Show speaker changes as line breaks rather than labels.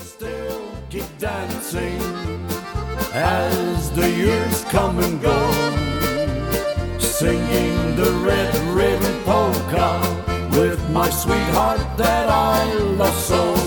Still keep dancing as the years come and go, singing the red ribbon polka with my sweetheart that I love so.